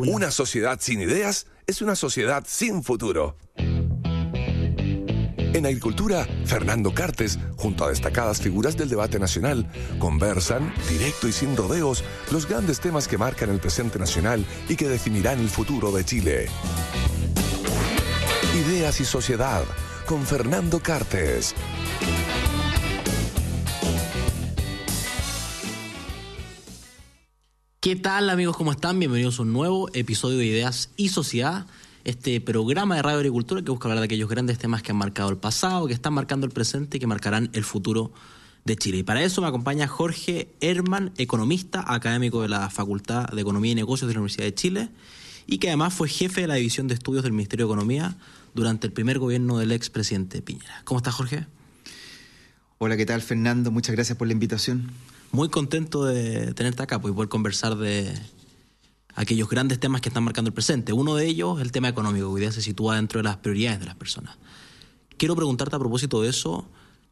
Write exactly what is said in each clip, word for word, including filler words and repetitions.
una. Una sociedad sin ideas es una sociedad sin futuro. En agricultura, Fernando Cartes, junto a destacadas figuras del debate nacional, conversan, directo y sin rodeos, los grandes temas que marcan el presente nacional y que definirán el futuro de Chile. Ideas y sociedad, con Fernando Cartes. ¿Qué tal, amigos? ¿Cómo están? Bienvenidos a un nuevo episodio de Ideas y Sociedad, este programa de Radio Agricultura que busca hablar de aquellos grandes temas que han marcado el pasado, que están marcando el presente y que marcarán el futuro de Chile. Y para eso me acompaña Jorge Herman, economista, académico de la Facultad de Economía y Negocios de la Universidad de Chile y que además fue jefe de la División de Estudios del Ministerio de Economía durante el primer gobierno del expresidente Piñera. ¿Cómo estás, Jorge? Hola, ¿qué tal, Fernando? Muchas gracias por la invitación. Muy contento de tenerte acá pues, y poder conversar de aquellos grandes temas que están marcando el presente. Uno de ellos, el tema económico, que hoy día se sitúa dentro de las prioridades de las personas. Quiero preguntarte a propósito de eso,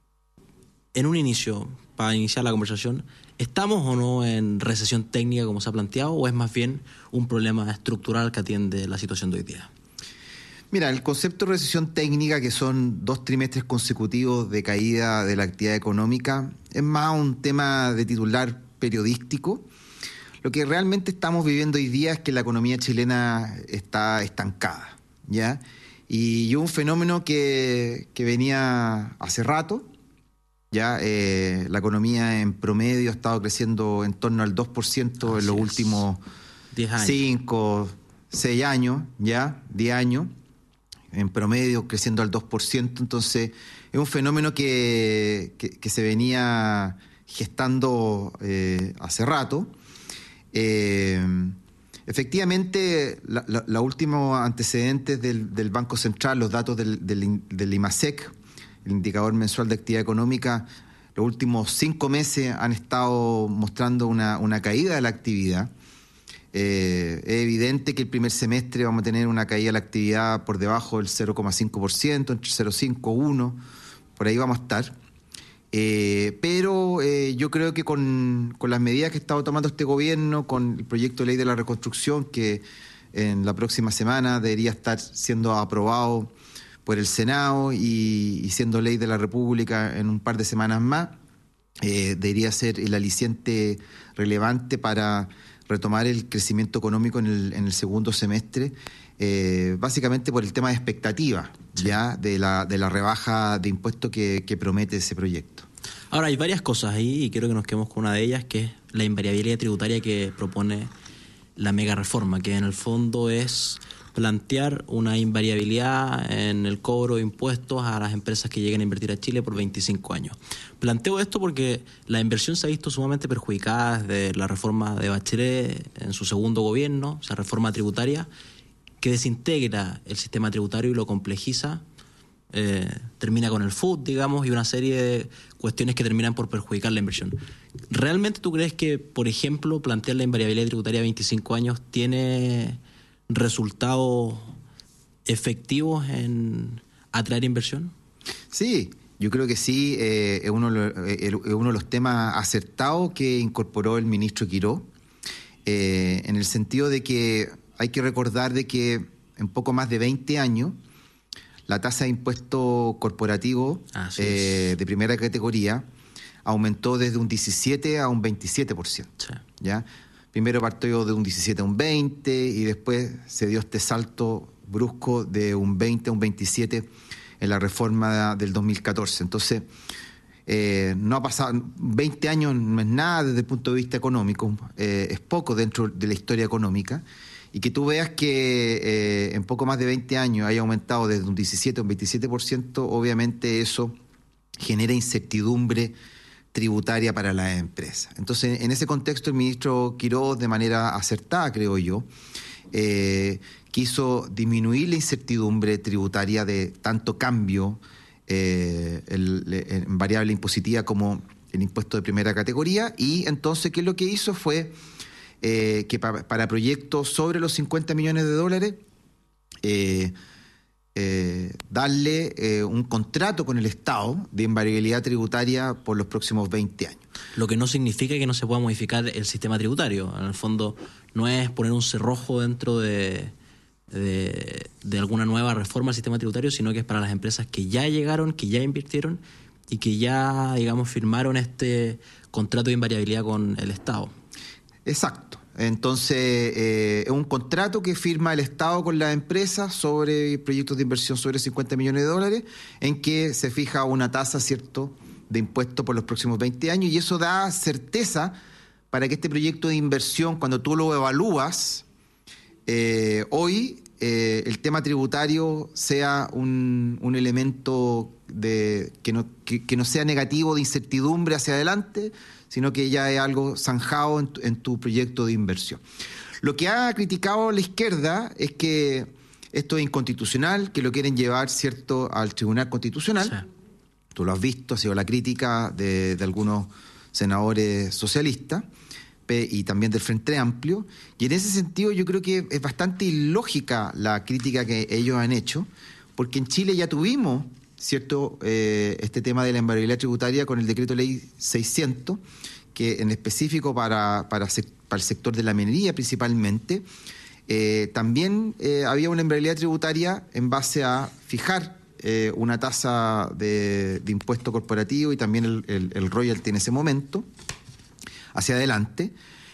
en un inicio, para iniciar la conversación, ¿estamos o no en recesión técnica como se ha planteado o es más bien un problema estructural que atiende la situación de hoy día? Mira, el concepto de recesión técnica, que son dos trimestres consecutivos de caída de la actividad económica, es más un tema de titular periodístico. Lo que realmente estamos viviendo hoy día es que la economía chilena está estancada, ¿ya? Y un fenómeno que, que venía hace rato, ¿ya? Eh, la economía en promedio ha estado creciendo en torno al dos por ciento Así en los es. últimos cinco, seis años, ¿ya? diez años. En promedio creciendo al dos por ciento, entonces es un fenómeno que, que, que se venía gestando eh, hace rato. Eh, efectivamente, la, la, la últimos antecedentes del, del Banco Central, los datos del, del, del IMASEC, el indicador mensual de actividad económica, los últimos cinco meses han estado mostrando una, una caída de la actividad. Eh, es evidente que el primer semestre vamos a tener una caída de la actividad por debajo del cero coma cinco por ciento, entre cero coma cinco y uno, por ahí vamos a estar. Eh, pero eh, yo creo que con, con las medidas que ha estado tomando este gobierno, con el proyecto de ley de la reconstrucción, que en la próxima semana debería estar siendo aprobado por el Senado y, y siendo ley de la República en un par de semanas más, eh, debería ser el aliciente relevante para retomar el crecimiento económico en el, en el segundo semestre, eh, básicamente por el tema de expectativa, sí. ya de la, de la rebaja de impuestos que, que promete ese proyecto. Ahora, hay varias cosas ahí y quiero que nos quedemos con una de ellas, que es la invariabilidad tributaria que propone la mega reforma, que en el fondo es plantear una invariabilidad en el cobro de impuestos a las empresas que lleguen a invertir a Chile por veinticinco años. Planteo esto porque la inversión se ha visto sumamente perjudicada desde la reforma de Bachelet en su segundo gobierno, esa reforma tributaria, que desintegra el sistema tributario y lo complejiza, eh, termina con el F U D, digamos, y una serie de cuestiones que terminan por perjudicar la inversión. ¿Realmente tú crees que, por ejemplo, plantear la invariabilidad tributaria a veinticinco años tiene resultados efectivos en atraer inversión? Sí, yo creo que sí. Eh, es, uno, eh, es uno de los temas acertados que incorporó el ministro Quirós, eh, en el sentido de que hay que recordar de que en poco más de veinte años la tasa de impuesto corporativo eh, de primera categoría aumentó desde un diecisiete a un veintisiete por ciento. Sí. ¿Ya? Primero partió de un diecisiete a un veinte y después se dio este salto brusco de un veinte a un veintisiete en la reforma del dos mil catorce. Entonces, eh, no ha pasado, veinte años no es nada desde el punto de vista económico, eh, es poco dentro de la historia económica, y que tú veas que eh, en poco más de veinte años haya aumentado desde un diecisiete a un veintisiete por ciento, obviamente eso genera incertidumbre tributaria para las empresas. Entonces, en ese contexto, el ministro Quirós, de manera acertada, creo yo, eh, quiso disminuir la incertidumbre tributaria de tanto cambio eh, el, en variable impositiva como el impuesto de primera categoría, y entonces, ¿qué es lo que hizo? Fue eh, que pa, para proyectos sobre los cincuenta millones de dólares, eh, Eh, darle eh, un contrato con el Estado de invariabilidad tributaria por los próximos veinte años. Lo que no significa que no se pueda modificar el sistema tributario. En el fondo, no es poner un cerrojo dentro de, de, de alguna nueva reforma al sistema tributario, sino que es para las empresas que ya llegaron, que ya invirtieron y que ya, digamos, firmaron este contrato de invariabilidad con el Estado. Exacto. Entonces, eh, es un contrato que firma el Estado con la empresa sobre proyectos de inversión sobre cincuenta millones de dólares, en que se fija una tasa, ¿cierto?, de impuesto por los próximos veinte años, y eso da certeza para que este proyecto de inversión, cuando tú lo evalúas, eh, hoy eh, el tema tributario sea un, un elemento de, que, no, que, que no sea negativo de incertidumbre hacia adelante, sino que ya es algo zanjado en tu, en tu proyecto de inversión. Lo que ha criticado la izquierda es que esto es inconstitucional, que lo quieren llevar, ¿cierto?, al Tribunal Constitucional. Sí. Tú lo has visto, ha sido la crítica de, de algunos senadores socialistas y también del Frente Amplio. Y en ese sentido yo creo que es bastante ilógica la crítica que ellos han hecho, porque en Chile ya tuvimos, ¿cierto?, eh, este tema de la invariabilidad tributaria con el decreto ley seiscientos, que en específico para, para, para el sector de la minería principalmente, eh, también eh, había una invariabilidad tributaria en base a fijar eh, una tasa de, de impuesto corporativo y también el, el, el royalty en ese momento, hacia adelante.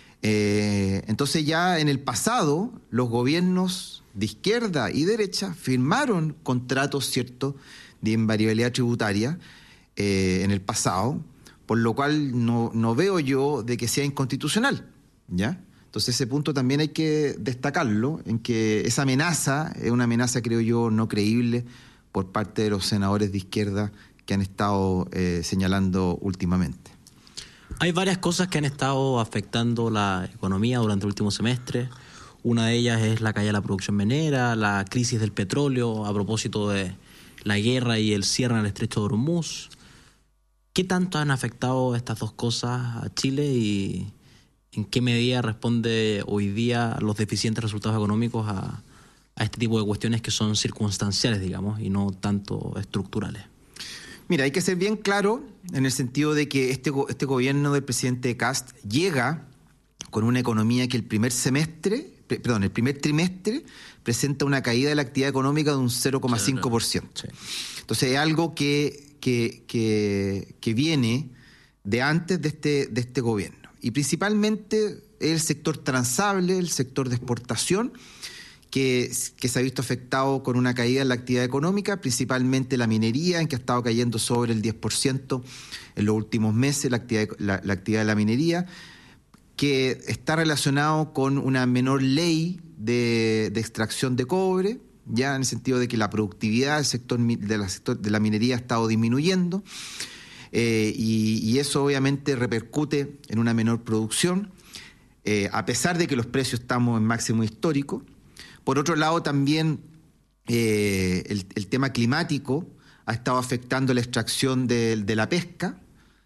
Eh, entonces ya en el pasado los gobiernos de izquierda y derecha firmaron contratos, ¿cierto?, de invariabilidad tributaria eh, en el pasado, por lo cual no, no veo yo de que sea inconstitucional, ¿ya? Entonces ese punto también hay que destacarlo, en que esa amenaza es una amenaza, creo yo, no creíble por parte de los senadores de izquierda que han estado eh, señalando últimamente. Hay varias cosas que han estado afectando la economía durante el último semestre. Una de ellas es la caída de la producción minera, la crisis del petróleo a propósito de la guerra y el cierre en el estrecho de Hormuz. ¿Qué tanto han afectado estas dos cosas a Chile y en qué medida responde hoy día los deficientes resultados económicos a, a este tipo de cuestiones que son circunstanciales, digamos, y no tanto estructurales? Mira, hay que ser bien claro en el sentido de que este, este gobierno del presidente Kast llega con una economía que el primer semestre, perdón, el primer trimestre presenta una caída de la actividad económica de un cero coma cinco por ciento. Sí. Entonces es algo que, que, que, que viene de antes de este, de este gobierno. Y principalmente el sector transable, el sector de exportación, que, que se ha visto afectado con una caída en la actividad económica, principalmente la minería, en que ha estado cayendo sobre el diez por ciento en los últimos meses, la actividad, la, la actividad de la minería, que está relacionado con una menor ley de, de extracción de cobre, ya en el sentido de que la productividad del sector de la, sector de la minería ha estado disminuyendo, eh, y, y eso obviamente repercute en una menor producción, eh, a pesar de que los precios estamos en máximo histórico. Por otro lado, también eh, el, el tema climático ha estado afectando la extracción de, de la pesca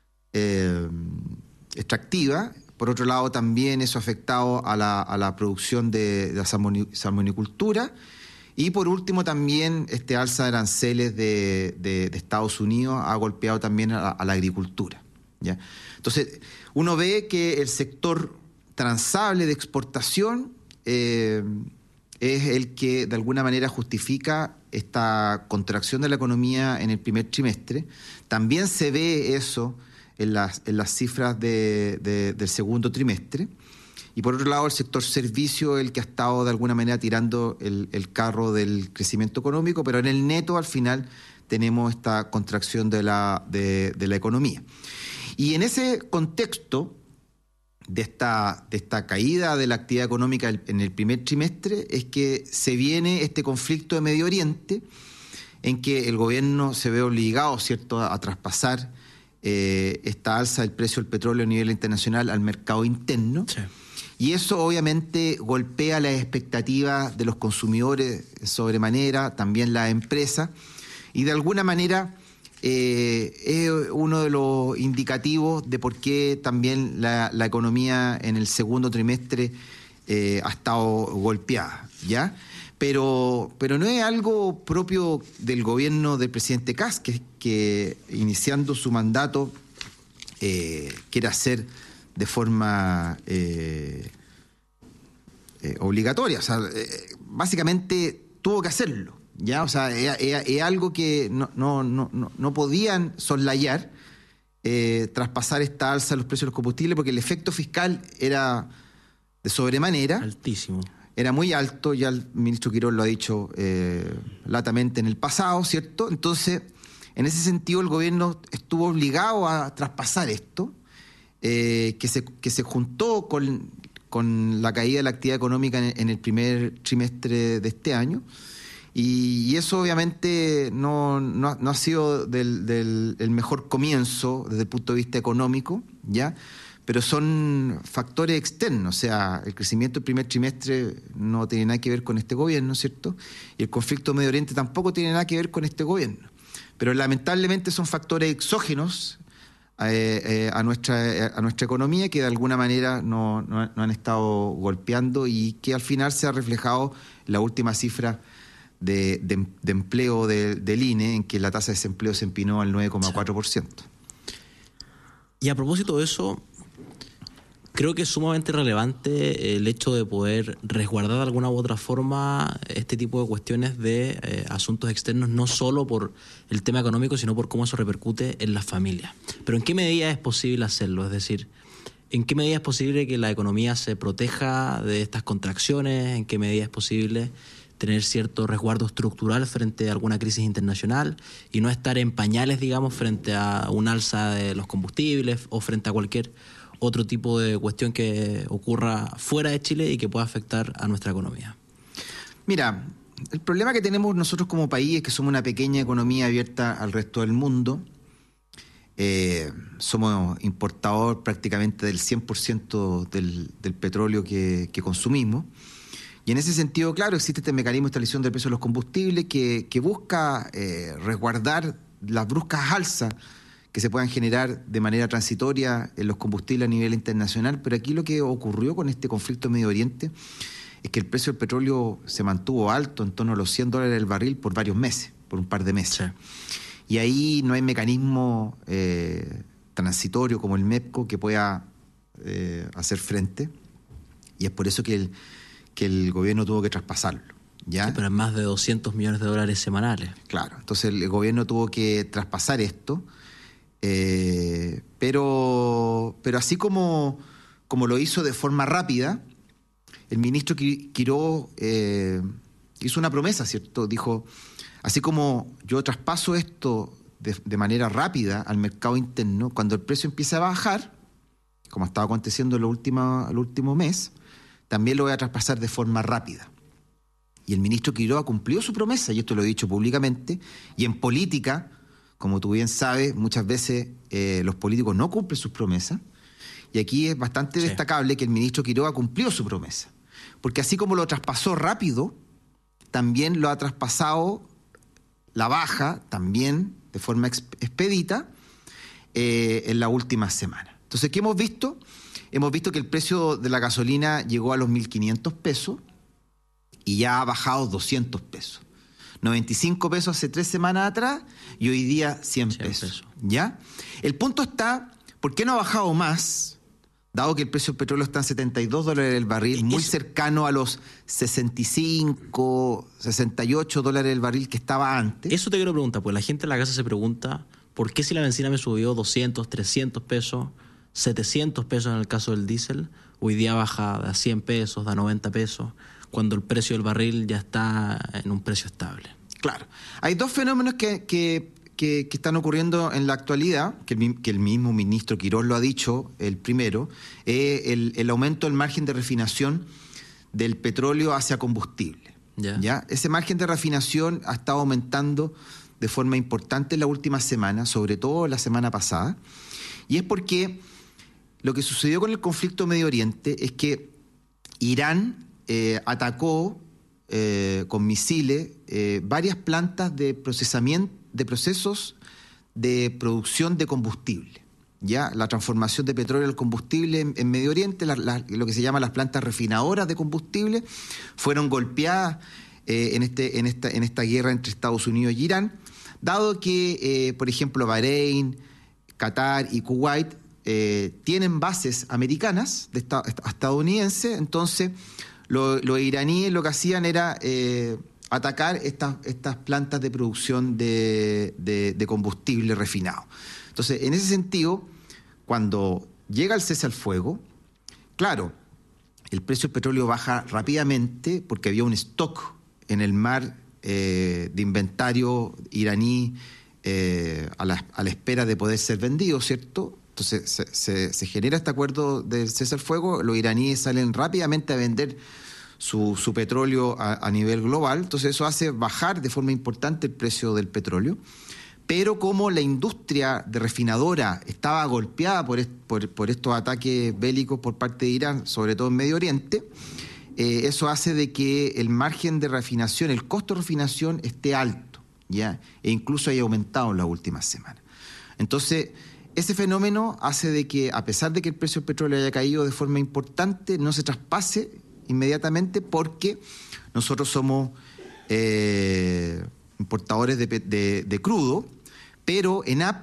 eh, extractiva. Por otro lado, también eso ha afectado a la, a la producción de, de la salmonicultura. Y por último, también este alza de aranceles de, de, de Estados Unidos ha golpeado también a, a la agricultura, ¿ya? Entonces, uno ve que el sector transable de exportación eh, es el que de alguna manera justifica esta contracción de la economía en el primer trimestre. También se ve eso en las, en las cifras de, de, del segundo trimestre. Y por otro lado, el sector servicio es el que ha estado de alguna manera tirando el, el carro del crecimiento económico, pero en el neto al final tenemos esta contracción de la, de, de la economía. Y en ese contexto de esta, de esta caída de la actividad económica en el primer trimestre es que se viene este conflicto de Medio Oriente, en que el gobierno se ve obligado, ¿cierto?, a, a traspasar eh, esta alza del precio del petróleo a nivel internacional al mercado interno. Sí. Y eso obviamente golpea las expectativas de los consumidores sobremanera, también las empresas, y de alguna manera eh, es uno de los indicativos de por qué también la, la economía en el segundo trimestre eh, ha estado golpeada, ¿ya? Pero, pero no es algo propio del gobierno del presidente Kast, que, que iniciando su mandato eh, quiere hacer de forma eh, eh, obligatoria. O sea, eh, básicamente tuvo que hacerlo, ¿ya? O sea, es algo que no, no, no, no podían soslayar, eh, traspasar esta alza de los precios de los combustibles, porque el efecto fiscal era de sobremanera. Altísimo. Era muy alto, ya el ministro Quirós lo ha dicho eh, latamente en el pasado, ¿cierto? Entonces, en ese sentido, el gobierno estuvo obligado a traspasar esto, eh, que, se, que se juntó con, con la caída de la actividad económica en, en el primer trimestre de este año. Y, y eso obviamente no, no, no ha sido del, del, el mejor comienzo desde el punto de vista económico, ¿ya? Pero son factores externos, o sea, el crecimiento del primer trimestre no tiene nada que ver con este gobierno, ¿cierto? Y el conflicto Medio Oriente tampoco tiene nada que ver con este gobierno. Pero lamentablemente son factores exógenos eh, eh, a, nuestra, a nuestra economía que de alguna manera no, no, no han estado golpeando y que al final se ha reflejado en la última cifra de, de, de empleo de, del I N E, en que la tasa de desempleo se empinó al nueve coma cuatro por ciento. Y a propósito de eso, creo que es sumamente relevante el hecho de poder resguardar de alguna u otra forma este tipo de cuestiones de eh, asuntos externos, no solo por el tema económico, sino por cómo eso repercute en las familias. Pero ¿en qué medida es posible hacerlo? Es decir, ¿en qué medida es posible que la economía se proteja de estas contracciones? ¿En qué medida es posible tener cierto resguardo estructural frente a alguna crisis internacional y no estar en pañales, digamos, frente a un alza de los combustibles o frente a cualquier otro tipo de cuestión que ocurra fuera de Chile y que pueda afectar a nuestra economía? Mira, el problema que tenemos nosotros como país es que somos una pequeña economía abierta al resto del mundo. Eh, somos importador prácticamente del cien por ciento del, del petróleo que, que consumimos. Y en ese sentido, claro, existe este mecanismo de estabilización del precio de los combustibles que, que busca eh, resguardar las bruscas alzas que se puedan generar de manera transitoria en los combustibles a nivel internacional. Pero aquí lo que ocurrió con este conflicto en Medio Oriente es que el precio del petróleo se mantuvo alto, en torno a los cien dólares el barril por varios meses, por un par de meses. Sí. Y ahí no hay mecanismo eh, transitorio como el MEPCO que pueda eh, hacer frente. Y es por eso que el que el gobierno tuvo que traspasarlo, ¿ya? Sí, pero es más de doscientos millones de dólares semanales. Claro, entonces el gobierno tuvo que traspasar esto, eh, pero, pero así como, como lo hizo de forma rápida, el ministro Quirós eh, hizo una promesa, ¿cierto? Dijo, así como yo traspaso esto de, de manera rápida al mercado interno, cuando el precio empiece a bajar, como estaba aconteciendo el último, el último mes, también lo voy a traspasar de forma rápida. Y el ministro Quirós cumplió su promesa, y esto lo he dicho públicamente, y en política, como tú bien sabes, muchas veces eh, los políticos no cumplen sus promesas, y aquí es bastante sí. destacable que el ministro Quirós cumplió su promesa, porque así como lo traspasó rápido, también lo ha traspasado la baja, también de forma expedita, eh, en la última semana. Entonces, ¿qué hemos visto? Hemos visto que el precio de la gasolina llegó a los mil quinientos pesos y ya ha bajado doscientos pesos. noventa y cinco pesos hace tres semanas atrás y hoy día cien pesos. ¿Ya? El punto está, ¿por qué no ha bajado más? Dado que el precio del petróleo está en setenta y dos dólares el barril, muy cercano a los sesenta y cinco, sesenta y ocho dólares el barril que estaba antes. Eso te quiero preguntar, pues la gente en la casa se pregunta, ¿por qué si la benzina me subió doscientos, trescientos pesos, setecientos pesos en el caso del diésel, hoy día baja de cien pesos, de noventa pesos, cuando el precio del barril ya está en un precio estable? Claro. Hay dos fenómenos que, que, que, que están ocurriendo en la actualidad, que el, que el mismo ministro Quirós lo ha dicho, el primero, es el, el aumento del margen de refinación del petróleo hacia combustible. ¿Ya? ¿Ya? Ese margen de refinación ha estado aumentando de forma importante en la última semana, sobre todo la semana pasada, y es porque lo que sucedió con el conflicto Medio Oriente es que Irán eh, atacó eh, con misiles eh, varias plantas de procesamiento, de procesos de producción de combustible. Ya la transformación de petróleo al combustible en, en Medio Oriente, la, la, lo que se llama las plantas refinadoras de combustible, fueron golpeadas eh, en, este, en, esta, en esta guerra entre Estados Unidos y Irán, dado que, eh, por ejemplo, Bahrein, Qatar y Kuwait Eh, tienen bases americanas, de esta, estadounidenses, entonces Lo, los iraníes lo que hacían era eh, atacar estas, estas plantas de producción de, de, de combustible refinado. Entonces, en ese sentido, cuando llega el cese al fuego, claro, el precio del petróleo baja rápidamente porque había un stock en el mar eh, de inventario iraní eh, a, la, a la espera de poder ser vendido, ¿cierto? Entonces se, se, se genera este acuerdo del cese al fuego, los iraníes salen rápidamente a vender su, su petróleo a, a nivel global, entonces eso hace bajar de forma importante el precio del petróleo, pero como la industria de refinadora estaba golpeada por, est, por, por estos ataques bélicos por parte de Irán, sobre todo en Medio Oriente, eh, eso hace de que el margen de refinación, el costo de refinación esté alto, ¿ya? E incluso haya aumentado en las últimas semanas. Entonces, ese fenómeno hace de que, a pesar de que el precio del petróleo haya caído de forma importante, no se traspase inmediatamente porque nosotros somos eh, importadores de, de, de crudo, pero ENAP,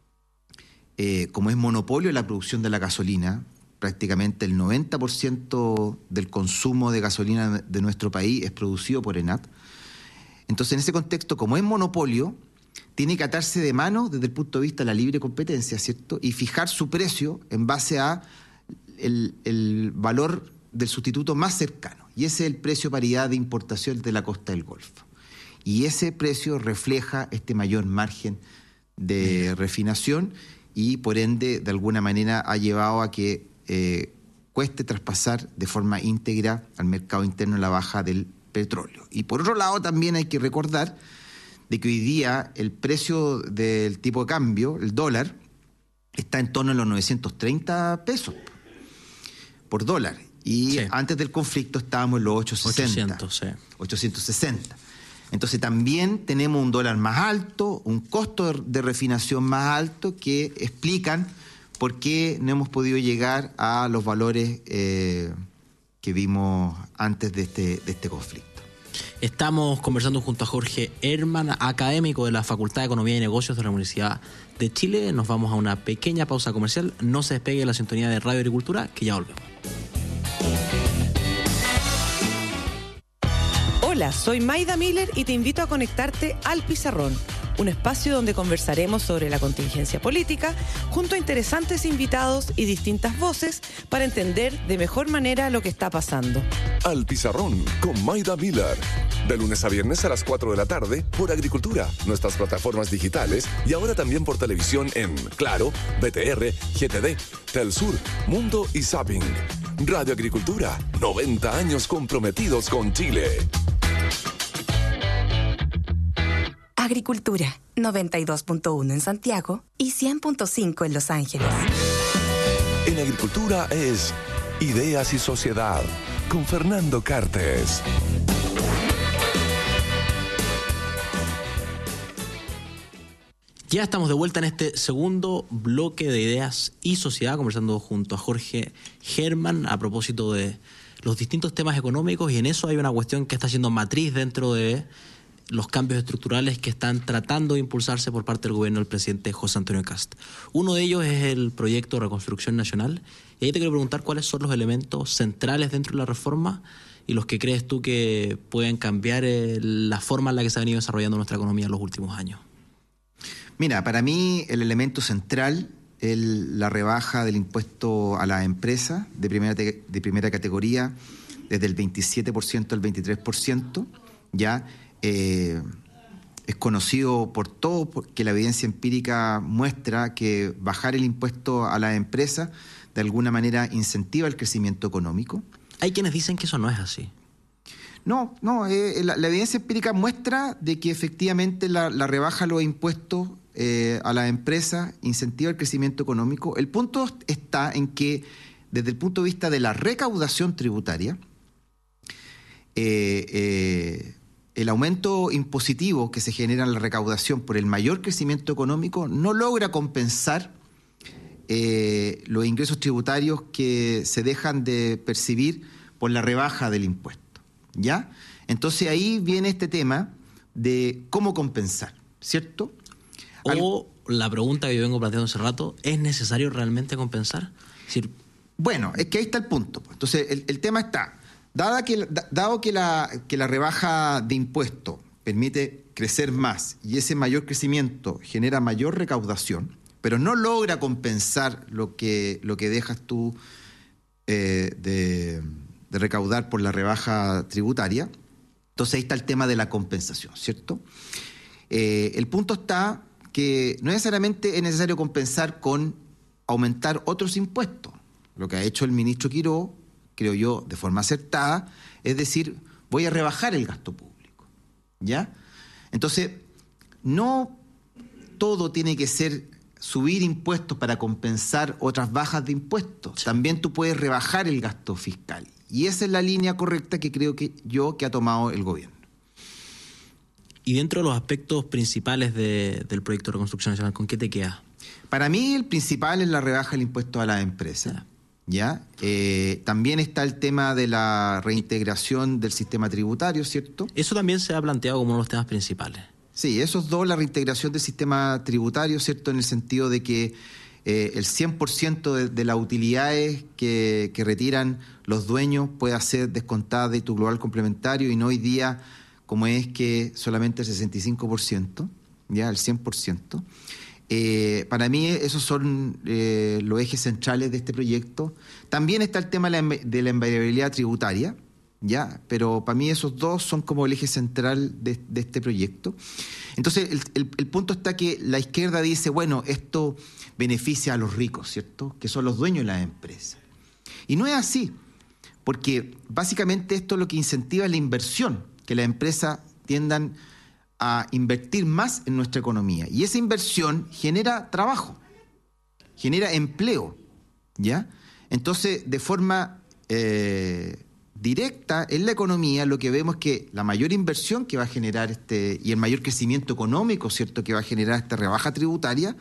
eh, como es monopolio en la producción de la gasolina, prácticamente el noventa por ciento del consumo de gasolina de nuestro país es producido por ENAP. Entonces, en ese contexto, como es monopolio, tiene que atarse de mano desde el punto de vista de la libre competencia, ¿cierto? Y fijar su precio en base a el, el valor del sustituto más cercano. Y ese es el precio paridad de importación de la costa del Golfo. Y ese precio refleja este mayor margen de refinación y, por ende, de alguna manera ha llevado a que eh, cueste traspasar de forma íntegra al mercado interno la baja del petróleo. Y por otro lado, también hay que recordar de que hoy día el precio del tipo de cambio, el dólar, está en torno a los novecientos treinta pesos por dólar. Y sí, antes del conflicto estábamos en los ochocientos sesenta. ochocientos, sí. ochocientos sesenta. Entonces también tenemos un dólar más alto, un costo de refinación más alto que explican por qué no hemos podido llegar a los valores eh, que vimos antes de este, de este conflicto. Estamos conversando junto a Jorge Herman, académico de la Facultad de Economía y Negocios de la Universidad de Chile. Nos vamos a una pequeña pausa comercial. No se despegue de la sintonía de Radio Agricultura, que ya volvemos. Hola, soy Maida Miller y te invito a conectarte al Pizarrón, un espacio donde conversaremos sobre la contingencia política junto a interesantes invitados y distintas voces para entender de mejor manera lo que está pasando. Al Pizarrón con Maida Miller, de lunes a viernes a las cuatro de la tarde por Agricultura, nuestras plataformas digitales y ahora también por televisión en Claro, B T R, G T D, Telsur, Mundo y Zapping. Radio Agricultura, noventa años comprometidos con Chile. Agricultura, noventa y dos punto uno en Santiago y cien punto cinco en Los Ángeles. En Agricultura es Ideas y Sociedad, con Fernando Cartes. Ya estamos de vuelta en este segundo bloque de Ideas y Sociedad, conversando junto a Jorge Herman a propósito de los distintos temas económicos, y en eso hay una cuestión que está siendo matriz dentro de los cambios estructurales que están tratando de impulsarse por parte del gobierno del presidente José Antonio Kast. Uno de ellos es el proyecto de Reconstrucción Nacional, y ahí te quiero preguntar cuáles son los elementos centrales dentro de la reforma y los que crees tú que pueden cambiar la forma en la que se ha venido desarrollando nuestra economía en los últimos años. Mira, para mí el elemento central es la rebaja del impuesto a las empresas de primera, te, de primera categoría desde el veintisiete por ciento al veintitrés por ciento. Ya eh, es conocido por todo que la evidencia empírica muestra que bajar el impuesto a las empresas de alguna manera incentiva el crecimiento económico. Hay quienes dicen que eso no es así. No, no, eh, la, la evidencia empírica muestra de que efectivamente la, la rebaja de los impuestos eh, a las empresas incentiva el crecimiento económico. El punto está en que desde el punto de vista de la recaudación tributaria, eh, eh, el aumento impositivo que se genera en la recaudación por el mayor crecimiento económico no logra compensar eh, los ingresos tributarios que se dejan de percibir por la rebaja del impuesto. ¿Ya? Entonces ahí viene este tema de cómo compensar, ¿cierto? O la pregunta que yo vengo planteando hace rato, ¿es necesario realmente compensar? Es decir, bueno, es que ahí está el punto. Entonces el, el tema está, Dada que, dado que la, que la rebaja de impuestos permite crecer más y ese mayor crecimiento genera mayor recaudación, pero no logra compensar lo que, lo que dejas tú eh, de, de recaudar por la rebaja tributaria, entonces ahí está el tema de la compensación, ¿cierto? Eh, el punto está que no necesariamente es necesario compensar con aumentar otros impuestos. Lo que ha hecho el ministro Quiró, creo yo, de forma acertada, es decir, voy a rebajar el gasto público, ¿ya? Entonces, no todo tiene que ser subir impuestos para compensar otras bajas de impuestos. Sí. También tú puedes rebajar el gasto fiscal. Y esa es la línea correcta que creo que yo que ha tomado el gobierno. Y dentro de los aspectos principales de, del proyecto de reconstrucción nacional, ¿con qué te quedas? Para mí el principal es la rebaja del impuesto a las empresas. Sí. ¿Ya? Eh, también está el tema de la reintegración del sistema tributario, ¿cierto? Eso también se ha planteado como uno de los temas principales. Sí, esos dos, la reintegración del sistema tributario, ¿cierto? En el sentido de que eh, el cien por ciento de, de las utilidades que, que retiran los dueños pueda ser descontada de tu global complementario y no hoy día como es que solamente el sesenta y cinco por ciento, ya el cien por ciento. Eh, para mí esos son eh, los ejes centrales de este proyecto. También está el tema de la, de la invariabilidad tributaria, ¿ya? Pero para mí esos dos son como el eje central de, de este proyecto. Entonces el, el, el punto está que la izquierda dice, bueno, esto beneficia a los ricos, ¿cierto? Que son los dueños de las empresas. Y no es así, porque básicamente esto lo que incentiva es la inversión, que las empresas tiendan a invertir más en nuestra economía. Y esa inversión genera trabajo, genera empleo, ¿ya? Entonces, de forma eh, directa en la economía, lo que vemos es que la mayor inversión que va a generar este y el mayor crecimiento económico, ¿cierto?, que va a generar esta rebaja tributaria,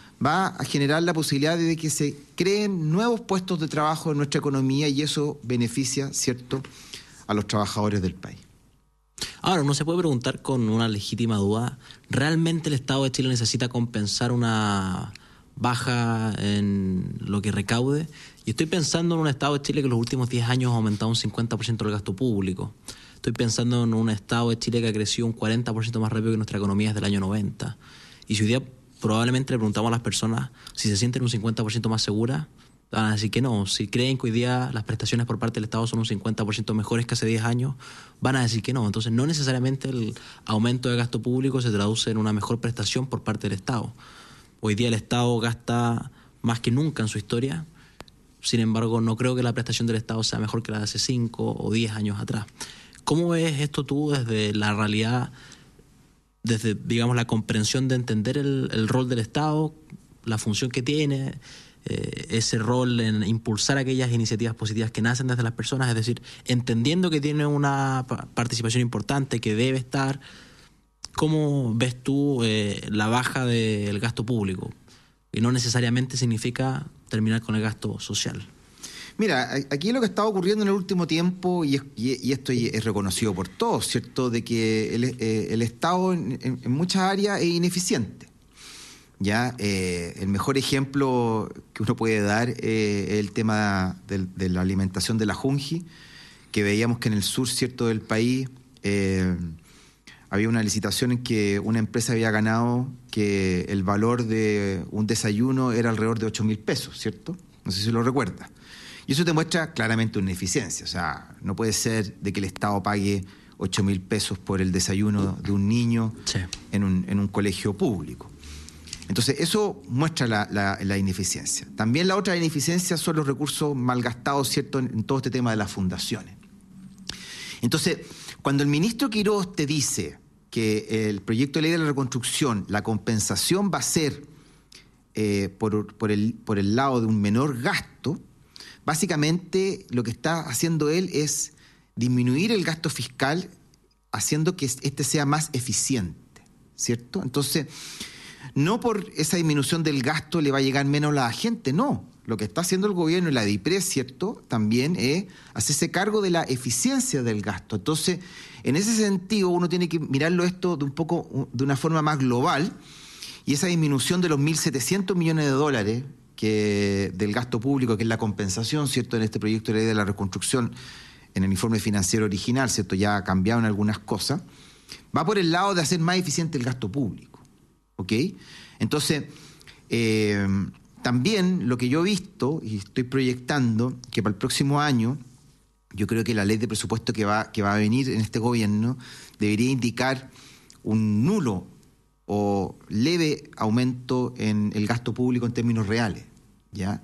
va a generar la posibilidad de que se creen nuevos puestos de trabajo en nuestra economía y eso beneficia, ¿cierto?, a los trabajadores del país. Ahora, uno se puede preguntar con una legítima duda, ¿realmente el Estado de Chile necesita compensar una baja en lo que recaude? Y estoy pensando en un Estado de Chile que en los últimos diez años ha aumentado un cincuenta por ciento del gasto público. Estoy pensando en un Estado de Chile que ha crecido un cuarenta por ciento más rápido que nuestra economía desde el año noventa. Y si hoy día probablemente le preguntamos a las personas si se sienten un cincuenta por ciento más seguras, van a decir que no. Si creen que hoy día las prestaciones por parte del Estado son un cincuenta por ciento mejores que hace diez años, van a decir que no. Entonces, no necesariamente el aumento de gasto público se traduce en una mejor prestación por parte del Estado. Hoy día el Estado gasta más que nunca en su historia. Sin embargo, no creo que la prestación del Estado sea mejor que la de hace cinco o diez años atrás. ¿Cómo ves esto tú desde la realidad, desde, digamos, la comprensión de entender el, el rol del Estado, la función que tiene, eh, ese rol en impulsar aquellas iniciativas positivas que nacen desde las personas, es decir, entendiendo que tiene una participación importante, que debe estar? ¿Cómo ves tú eh, la baja del gasto público? Y no necesariamente significa terminar con el gasto social. Mira, aquí lo que está ocurriendo en el último tiempo, y, es, y esto es reconocido por todos, ¿cierto?, de que el, eh, el Estado en, en, en muchas áreas es ineficiente. Ya eh, el mejor ejemplo que uno puede dar eh, es el tema de, de la alimentación de la Junji, que veíamos que en el sur, ¿cierto?, del país eh, había una licitación en que una empresa había ganado que el valor de un desayuno era alrededor de ocho mil pesos, ¿cierto? No sé si lo recuerda. Y eso demuestra claramente una ineficiencia. O sea, no puede ser de que el Estado pague ocho mil pesos por el desayuno de un niño sí. en, un, en un colegio público. Entonces, eso muestra la, la, la ineficiencia. También la otra ineficiencia son los recursos malgastados, ¿cierto?, en, en todo este tema de las fundaciones. Entonces, cuando el ministro Quirós te dice que el proyecto de ley de la reconstrucción, la compensación va a ser eh, por, por, el, por el lado de un menor gasto, básicamente lo que está haciendo él es disminuir el gasto fiscal, haciendo que este sea más eficiente, ¿cierto? Entonces, no por esa disminución del gasto le va a llegar menos a la gente, no. Lo que está haciendo el gobierno y la DIPRES, ¿cierto?, también es hacerse cargo de la eficiencia del gasto. Entonces, en ese sentido, uno tiene que mirarlo esto de un poco, de una forma más global, y esa disminución de los mil setecientos millones de dólares que, del gasto público, que es la compensación, ¿cierto?, en este proyecto de ley de la reconstrucción en el informe financiero original, ¿cierto? Ya cambiaron algunas cosas, va por el lado de hacer más eficiente el gasto público, ¿ok? Entonces, eh, también lo que yo he visto y estoy proyectando, que para el próximo año, yo creo que la ley de presupuesto que va, que va a venir en este gobierno debería indicar un nulo o leve aumento en el gasto público en términos reales, ¿ya?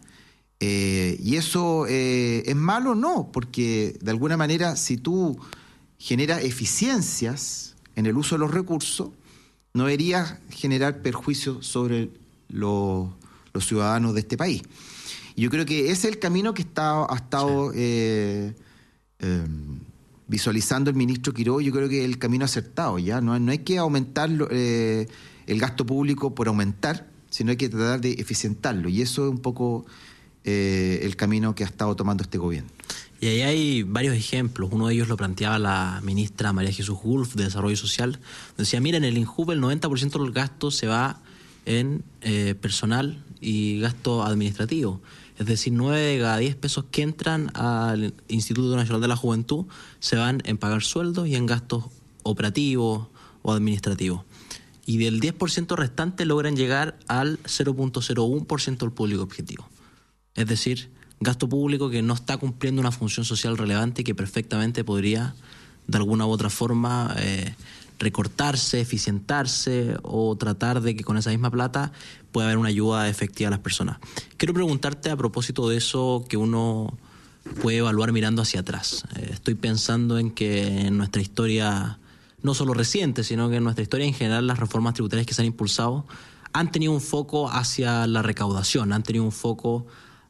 Eh, ¿Y eso eh, es malo o no? Porque de alguna manera si tú generas eficiencias en el uso de los recursos, no deberías generar perjuicios sobre los, los ciudadanos de este país. Y yo creo que ese es el camino que está, ha estado sí. eh, eh, visualizando el ministro Quiroga. Yo creo que es el camino acertado, ¿ya? No, no hay que aumentar eh, el gasto público por aumentar, sino hay que tratar de eficientarlo. Y eso es un poco eh, el camino que ha estado tomando este gobierno. Y ahí hay varios ejemplos. Uno de ellos lo planteaba la ministra María Jesús Wolf de Desarrollo Social. Decía, mira, en el INJUVE el noventa por ciento del gasto se va en eh, personal y gasto administrativo. Es decir, nueve de cada diez pesos que entran al Instituto Nacional de la Juventud se van en pagar sueldos y en gastos operativos o administrativos. Y del diez por ciento restante logran llegar al cero punto cero uno por ciento del público objetivo. Es decir, gasto público que no está cumpliendo una función social relevante y que perfectamente podría, de alguna u otra forma, eh, recortarse, eficientarse o tratar de que con esa misma plata pueda haber una ayuda efectiva a las personas. Quiero preguntarte a propósito de eso que uno puede evaluar mirando hacia atrás. Eh, estoy pensando en que en nuestra historia, no solo reciente, sino que en nuestra historia en general, las reformas tributarias que se han impulsado han tenido un foco hacia la recaudación, han tenido un foco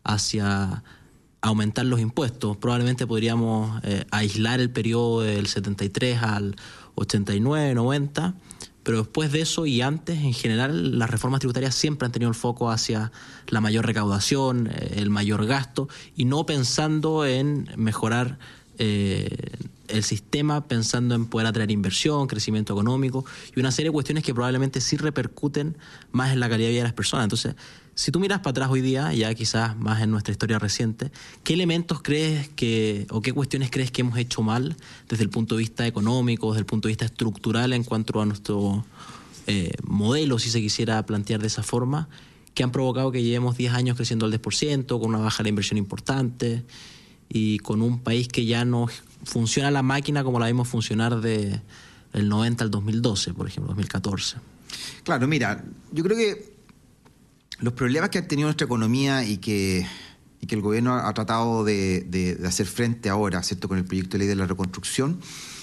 hacia aumentar los impuestos. Probablemente podríamos eh, aislar el periodo del setenta y tres al ochenta y nueve, noventa, pero después de eso y antes, en general, las reformas tributarias siempre han tenido el foco hacia la mayor recaudación, eh, el mayor gasto, y no pensando en mejorar eh, el sistema, pensando en poder atraer inversión, crecimiento económico y una serie de cuestiones que probablemente sí repercuten más en la calidad de vida de las personas. Entonces, si tú miras para atrás hoy día, ya quizás más en nuestra historia reciente, ¿qué elementos crees que, o qué cuestiones crees que hemos hecho mal desde el punto de vista económico, desde el punto de vista estructural en cuanto a nuestro eh, modelo, si se quisiera plantear de esa forma, que han provocado que llevemos diez años creciendo al diez por ciento, con una baja de la inversión importante y con un país que ya no funciona la máquina como la vimos funcionar de el noventa al dos mil doce, por ejemplo, dos mil catorce? Claro, mira, yo creo que los problemas que ha tenido nuestra economía y que, y que el gobierno ha, ha tratado de, de, de hacer frente ahora, ¿cierto?, con el proyecto de ley de la reconstrucción,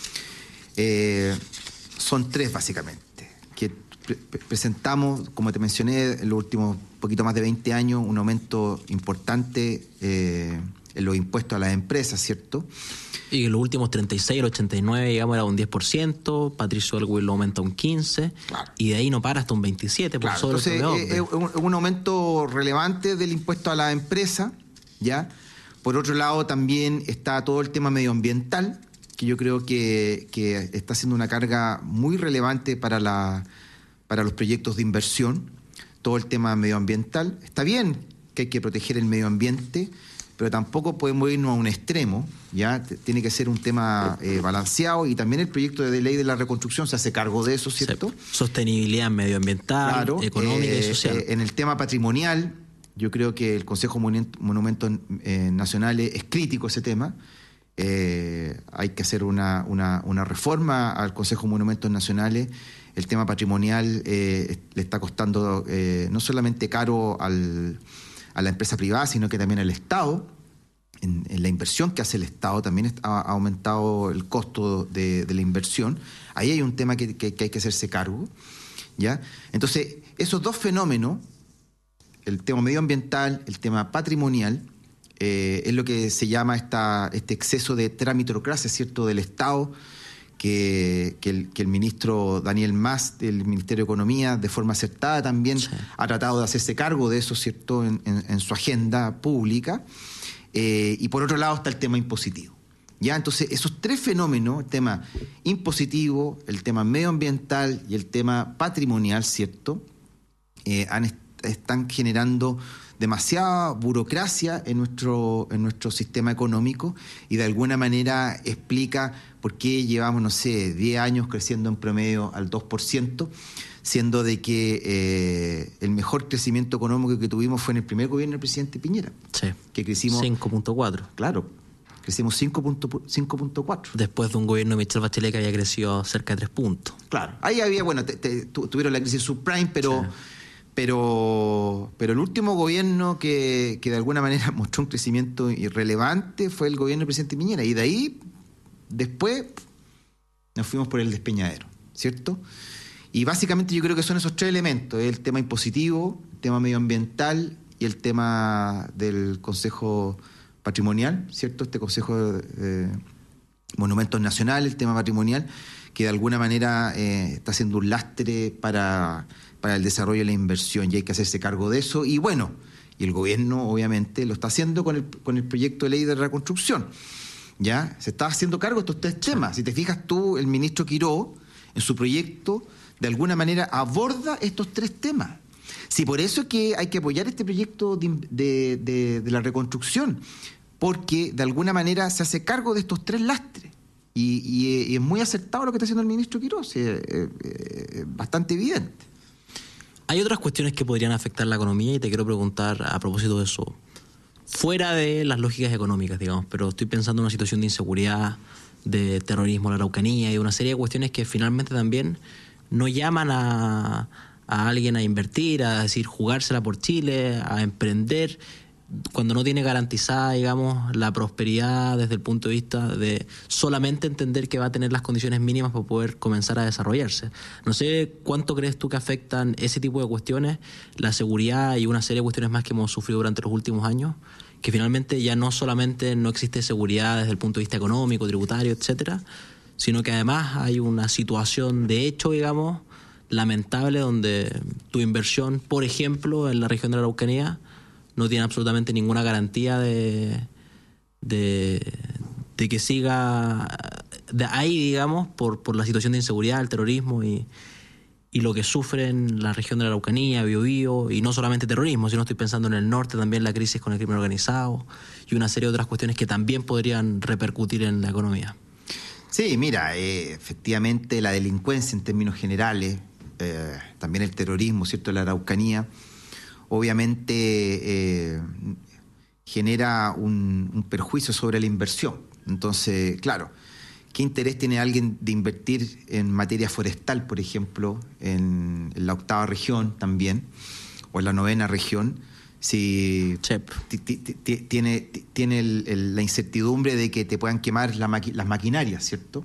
eh, son tres básicamente. Que pre presentamos, como te mencioné, en los últimos poquito más de veinte años, un aumento importante eh, en los impuestos a las empresas, ¿cierto? Y en los últimos treinta y seis, el ochenta y nueve, digamos, era un diez por ciento, Patricio Elwin lo aumenta un quince por ciento, claro. Y de ahí no para hasta un veintisiete por ciento. Por claro, entonces es un, un aumento relevante del impuesto a la empresa, ¿ya? Por otro lado, también está todo el tema medioambiental, que yo creo que, que está siendo una carga muy relevante para, la, para los proyectos de inversión. Todo el tema medioambiental. Está bien que hay que proteger el medio ambiente, pero tampoco podemos irnos a un extremo, ¿ya? Tiene que ser un tema eh, balanceado, y también el proyecto de ley de la reconstrucción se hace cargo de eso, ¿cierto? Sostenibilidad medioambiental, claro, económica eh, y social. Eh, en el tema patrimonial, yo creo que el Consejo de Monumentos eh, Nacionales es crítico ese tema. Eh, hay que hacer una, una, una reforma al Consejo de Monumentos Nacionales. El tema patrimonial eh, le está costando eh, no solamente caro al... a la empresa privada, sino que también al Estado. En, en la inversión que hace el Estado también ha, ha aumentado el costo de, de la inversión. Ahí hay un tema que, que, que hay que hacerse cargo, ¿ya? Entonces, esos dos fenómenos, el tema medioambiental, el tema patrimonial, eh, es lo que se llama esta, este exceso de tramitocracia, ¿cierto?, del Estado, que, que, el, que el ministro Daniel Mas del Ministerio de Economía, de forma acertada también, sí, ha tratado de hacerse cargo de eso, ¿cierto?, en, en, en su agenda pública. Eh, y por otro lado está el tema impositivo, ¿ya? Entonces, esos tres fenómenos, el tema impositivo, el tema medioambiental y el tema patrimonial, ¿cierto?, eh, han, están generando demasiada burocracia en nuestro, en nuestro sistema económico y de alguna manera explica por qué llevamos, no sé, diez años creciendo en promedio al dos por ciento, siendo de que eh, el mejor crecimiento económico que tuvimos fue en el primer gobierno del presidente Piñera. Sí. Que crecimos... cinco punto cuatro. Claro, crecimos cinco punto cuatro. Después de un gobierno de Michelle Bachelet que había crecido cerca de tres puntos. Claro. Ahí había, bueno, te, te, tu, tuvieron la crisis subprime, pero... Sí. Pero, pero el último gobierno que, que de alguna manera mostró un crecimiento irrelevante fue el gobierno del presidente Piñera. Y de ahí, después, nos fuimos por el despeñadero, ¿cierto? Y básicamente yo creo que son esos tres elementos: el tema impositivo, el tema medioambiental y el tema del Consejo Patrimonial, ¿cierto? Este Consejo de eh, Monumentos Nacionales, el tema patrimonial, que de alguna manera eh, está siendo un lastre para... para el desarrollo de la inversión, y hay que hacerse cargo de eso. Y bueno, y el gobierno obviamente lo está haciendo con el, con el proyecto de ley de reconstrucción. ¿Ya? Se está haciendo cargo de estos tres temas. Si te fijas tú, el ministro Quiró, en su proyecto, de alguna manera aborda estos tres temas. Sí, por eso es que hay que apoyar este proyecto de, de, de, de la reconstrucción, porque de alguna manera se hace cargo de estos tres lastres. Y, y, y es muy acertado lo que está haciendo el ministro Quiró, es eh, eh, bastante evidente. Hay otras cuestiones que podrían afectar la economía y te quiero preguntar a propósito de eso. Fuera de las lógicas económicas, digamos, pero estoy pensando en una situación de inseguridad, de terrorismo en la Araucanía y una serie de cuestiones que finalmente también no llaman a, a alguien a invertir, a decir, jugársela por Chile, a emprender, cuando no tiene garantizada, digamos, la prosperidad desde el punto de vista de solamente entender que va a tener las condiciones mínimas para poder comenzar a desarrollarse. No sé cuánto crees tú que afectan ese tipo de cuestiones, la seguridad y una serie de cuestiones más que hemos sufrido durante los últimos años, que finalmente ya no solamente no existe seguridad desde el punto de vista económico, tributario, etcétera, sino que además hay una situación de hecho, digamos, lamentable donde tu inversión, por ejemplo, en la región de la Araucanía, no tiene absolutamente ninguna garantía de, de, de que siga de ahí, digamos, por, por la situación de inseguridad, el terrorismo y, y lo que sufre en la región de la Araucanía, Biobío, y no solamente terrorismo, sino estoy pensando en el norte también, la crisis con el crimen organizado y una serie de otras cuestiones que también podrían repercutir en la economía. Sí, mira, eh, efectivamente la delincuencia en términos generales, eh, también el terrorismo, ¿cierto?, la Araucanía, obviamente eh, genera un, un perjuicio sobre la inversión. Entonces, claro, ¿qué interés tiene alguien de invertir en materia forestal, por ejemplo, en, en la octava región también, o en la novena región, si tiene, tiene el, el, la incertidumbre de que te puedan quemar la maqui las maquinarias, ¿cierto?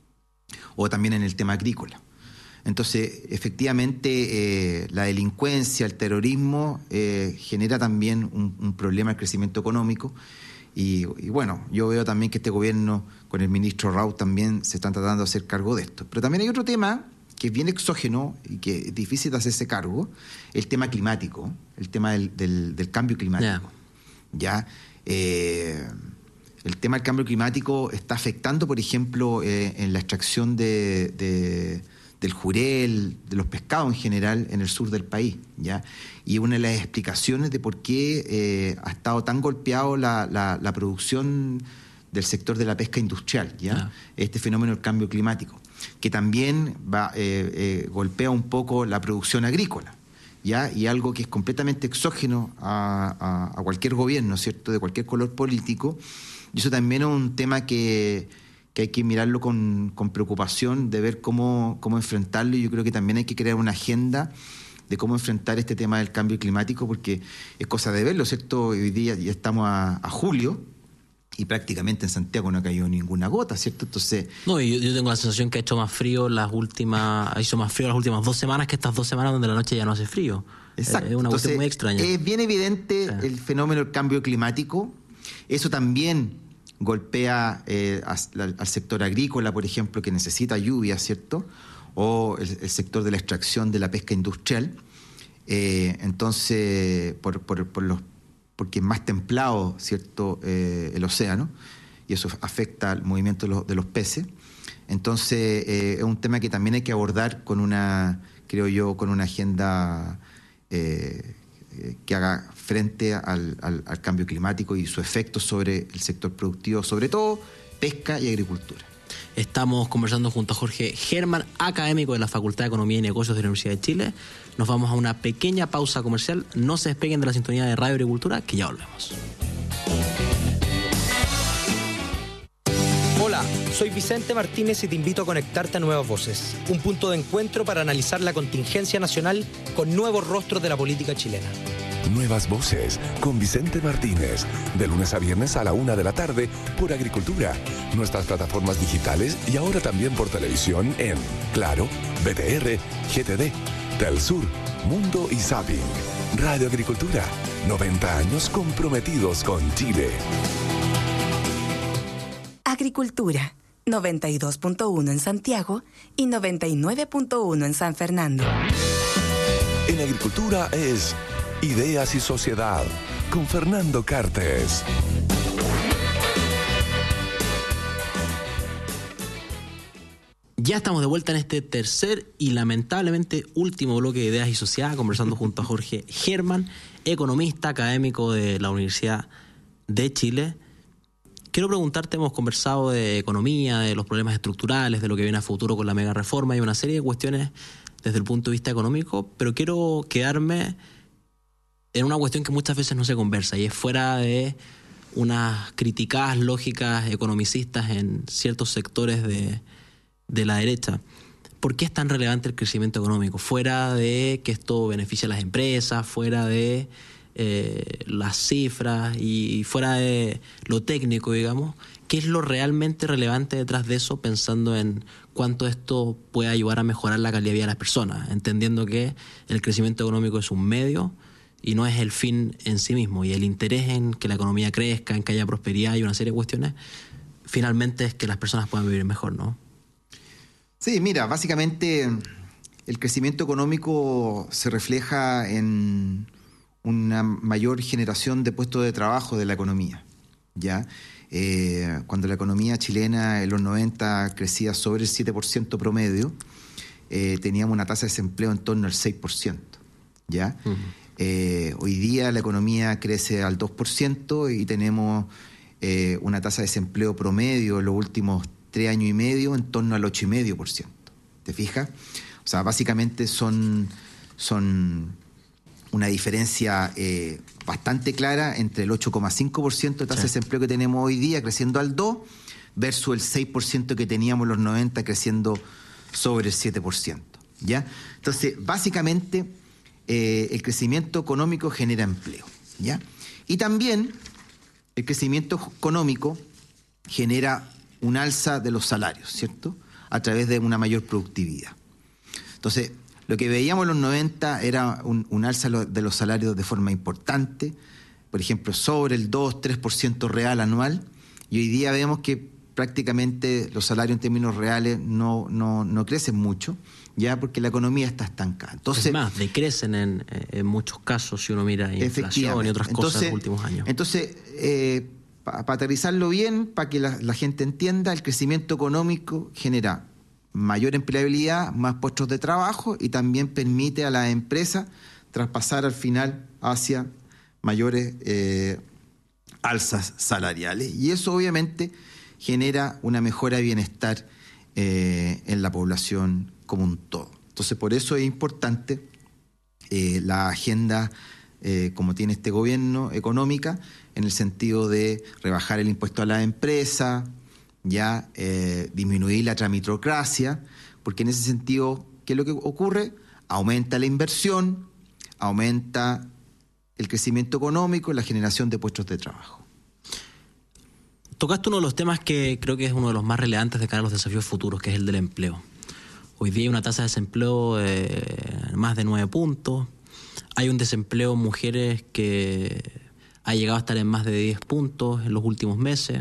O también en el tema agrícola. Entonces, efectivamente, eh, la delincuencia, el terrorismo, eh, genera también un, un problema al crecimiento económico. Y, y bueno, yo veo también que este gobierno, con el ministro Raúl, también se están tratando de hacer cargo de esto. Pero también hay otro tema que es bien exógeno y que es difícil de hacerse cargo, el tema climático, el tema del, del, del cambio climático. Yeah. ¿Ya? Eh, el tema del cambio climático está afectando, por ejemplo, eh, en la extracción de... de del jurel, de los pescados en general en el sur del país, ¿ya? Y una de las explicaciones de por qué eh, ha estado tan golpeado la, la, la producción del sector de la pesca industrial, ¿ya? Ah. Este fenómeno del cambio climático, que también va, eh, eh, golpea un poco la producción agrícola, ¿ya? Y algo que es completamente exógeno a, a, a cualquier gobierno, ¿cierto?, de cualquier color político, y eso también es un tema que... que hay que mirarlo con, con preocupación, de ver cómo, cómo enfrentarlo. Y yo creo que también hay que crear una agenda de cómo enfrentar este tema del cambio climático, porque es cosa de verlo, ¿cierto? Hoy día ya estamos a, a julio y prácticamente en Santiago no ha caído ninguna gota, ¿cierto? Entonces... No, y yo, yo tengo la sensación que ha hecho más frío las últimas, ha hecho más frío las últimas dos semanas que estas dos semanas donde la noche ya no hace frío. Exacto. Es una Entonces, cuestión muy extraña. Es bien evidente, sí, el fenómeno del cambio climático. Eso también golpea eh, al, al sector agrícola, por ejemplo, que necesita lluvia, ¿cierto? O el, el sector de la extracción de la pesca industrial. Eh, entonces, por, por, por los, porque es más templado, ¿cierto?, eh, el océano, y eso afecta al movimiento de los, de los peces. Entonces, eh, es un tema que también hay que abordar con una, creo yo, con una agenda eh, eh, que haga frente al, al, al cambio climático y su efecto sobre el sector productivo, sobre todo pesca y agricultura. Estamos conversando junto a Jorge Germán, académico de la Facultad de Economía y Negocios de la Universidad de Chile. Nos vamos a una pequeña pausa comercial. No se despeguen de la sintonía de Radio Agricultura, que ya volvemos. Hola, soy Vicente Martínez y te invito a conectarte a Nuevas Voces, un punto de encuentro para analizar la contingencia nacional con nuevos rostros de la política chilena. Nuevas Voces con Vicente Martínez, de lunes a viernes a la una de la tarde por Agricultura, nuestras plataformas digitales y ahora también por televisión en Claro, B T R, G T D, Telsur, Mundo y Zapping. Radio Agricultura, noventa años comprometidos con Chile. Agricultura, noventa y dos punto uno en Santiago y noventa y nueve punto uno en San Fernando. En Agricultura es Ideas y Sociedad, con Fernando Cartes. Ya estamos de vuelta en este tercer y lamentablemente último bloque de Ideas y Sociedad, conversando junto a Jorge Germán, economista académico de la Universidad de Chile. Quiero preguntarte, hemos conversado de economía, de los problemas estructurales, de lo que viene a futuro con la mega reforma y una serie de cuestiones desde el punto de vista económico, pero quiero quedarme en una cuestión que muchas veces no se conversa y es fuera de unas criticadas lógicas economicistas en ciertos sectores de, de la derecha. ¿Por qué es tan relevante el crecimiento económico? Fuera de que esto beneficia a las empresas, fuera de eh, las cifras y fuera de lo técnico, digamos, ¿qué es lo realmente relevante detrás de eso, pensando en cuánto esto puede ayudar a mejorar la calidad de vida de las personas, entendiendo que el crecimiento económico es un medio y no es el fin en sí mismo, y el interés en que la economía crezca, en que haya prosperidad y una serie de cuestiones, finalmente es que las personas puedan vivir mejor, ¿no? Sí, mira, básicamente el crecimiento económico se refleja en una mayor generación de puestos de trabajo de la economía, ¿ya? Eh, cuando la economía chilena en los noventa crecía sobre el siete por ciento promedio, eh, teníamos una tasa de desempleo en torno al seis por ciento, ¿ya? Uh-huh. Eh, hoy día la economía crece al dos por ciento y tenemos eh, una tasa de desempleo promedio en los últimos tres años y medio en torno al ocho coma cinco por ciento. ¿Te fijas? O sea, básicamente son, son una diferencia eh, bastante clara entre el ocho coma cinco por ciento de tasa sí. de desempleo que tenemos hoy día creciendo al dos por ciento versus el seis por ciento que teníamos en los noventa creciendo sobre el siete por ciento. ¿Ya? Entonces, básicamente Eh, el crecimiento económico genera empleo, ¿ya? Y también el crecimiento económico genera un alza de los salarios, ¿cierto? A través de una mayor productividad. Entonces, lo que veíamos en los noventa era un, un alza de los salarios de forma importante, por ejemplo, sobre el dos a tres por ciento real anual, y hoy día vemos que prácticamente los salarios en términos reales no, no, no crecen mucho, ya porque la economía está estancada. Entonces, es más, decrecen en, en muchos casos si uno mira inflación y otras entonces, cosas en los últimos años. Entonces, eh, para pa aterrizarlo bien, para que la, la gente entienda, el crecimiento económico genera mayor empleabilidad, más puestos de trabajo y también permite a las empresas traspasar al final hacia mayores eh, alzas salariales. Y eso obviamente genera una mejora de bienestar eh, en la población como un todo. Entonces, por eso es importante eh, la agenda, eh, como tiene este gobierno, económica, en el sentido de rebajar el impuesto a las empresas, ya eh, disminuir la tramitocracia, porque en ese sentido, ¿qué es lo que ocurre? Aumenta la inversión, aumenta el crecimiento económico y la generación de puestos de trabajo. Tocaste uno de los temas que creo que es uno de los más relevantes de cara a los desafíos futuros, que es el del empleo. Hoy día hay una tasa de desempleo de más de nueve puntos. Hay un desempleo en mujeres que ha llegado a estar en más de diez puntos en los últimos meses.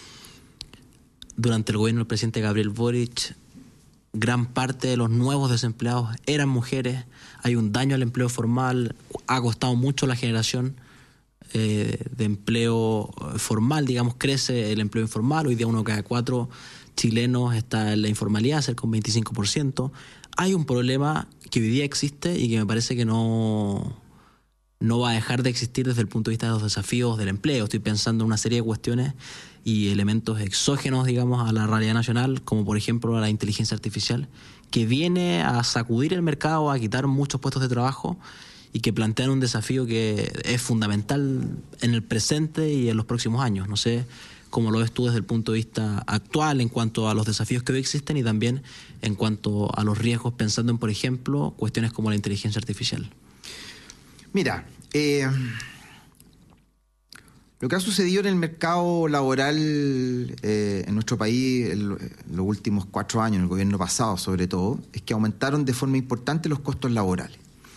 Durante el gobierno del presidente Gabriel Boric, gran parte de los nuevos desempleados eran mujeres. Hay un daño al empleo formal. Ha costado mucho la generación eh, de empleo formal. Digamos, crece el empleo informal. Hoy día uno de cada cuatro chilenos está en la informalidad, cerca de un veinticinco por ciento. Hay un problema que hoy día existe y que me parece que no, no va a dejar de existir desde el punto de vista de los desafíos del empleo. Estoy pensando en una serie de cuestiones y elementos exógenos, digamos, a la realidad nacional, como por ejemplo la inteligencia artificial, que viene a sacudir el mercado, a quitar muchos puestos de trabajo y que plantean un desafío que es fundamental en el presente y en los próximos años. No sé cómo lo ves tú desde el punto de vista actual en cuanto a los desafíos que hoy existen y también en cuanto a los riesgos, pensando en, por ejemplo, cuestiones como la inteligencia artificial. Mira, eh, lo que ha sucedido en el mercado laboral eh, en nuestro país en los últimos cuatro años, en el gobierno pasado sobre todo, es que aumentaron de forma importante los costos laborales.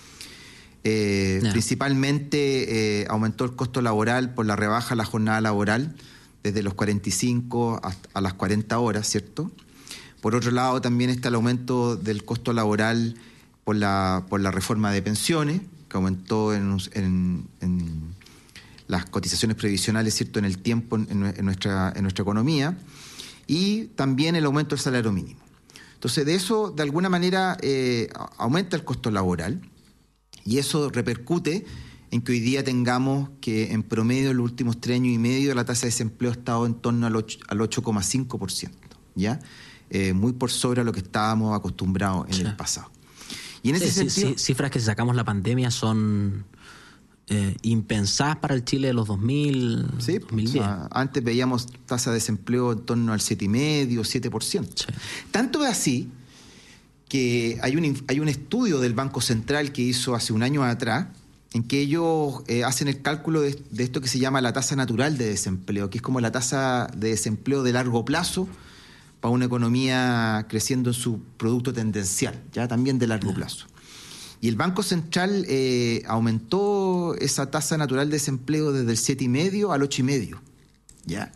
Eh, yeah. Principalmente eh, aumentó el costo laboral por la rebaja de la jornada laboral desde los cuarenta y cinco hasta a las cuarenta horas, ¿cierto? Por otro lado, también está el aumento del costo laboral por la, por la reforma de pensiones, que aumentó en, en, en las cotizaciones previsionales, ¿cierto?, en el tiempo en, en, nuestra, en nuestra economía, y también el aumento del salario mínimo. Entonces, de eso, de alguna manera, eh, aumenta el costo laboral, y eso repercute en que hoy día tengamos que, en promedio, en los últimos tres años y medio, la tasa de desempleo ha estado en torno al ocho coma cinco por ciento, ¿ya? Eh, muy por sobre a lo que estábamos acostumbrados en sí. el pasado. Y en ese sí, sentido, sí, cifras que si sacamos la pandemia son eh, impensadas para el Chile de los dos mil, sí, dos mil diez. O sea, antes veíamos tasa de desempleo en torno al siete coma cinco por ciento, siete por ciento. Sí. Tanto es así que hay un, hay un estudio del Banco Central que hizo hace un año atrás, en que ellos eh, hacen el cálculo de, de esto que se llama la tasa natural de desempleo, que es como la tasa de desempleo de largo plazo para una economía creciendo en su producto tendencial, ya también de largo plazo. Y el Banco Central eh, aumentó esa tasa natural de desempleo desde el siete coma cinco al ocho coma cinco, ¿ya?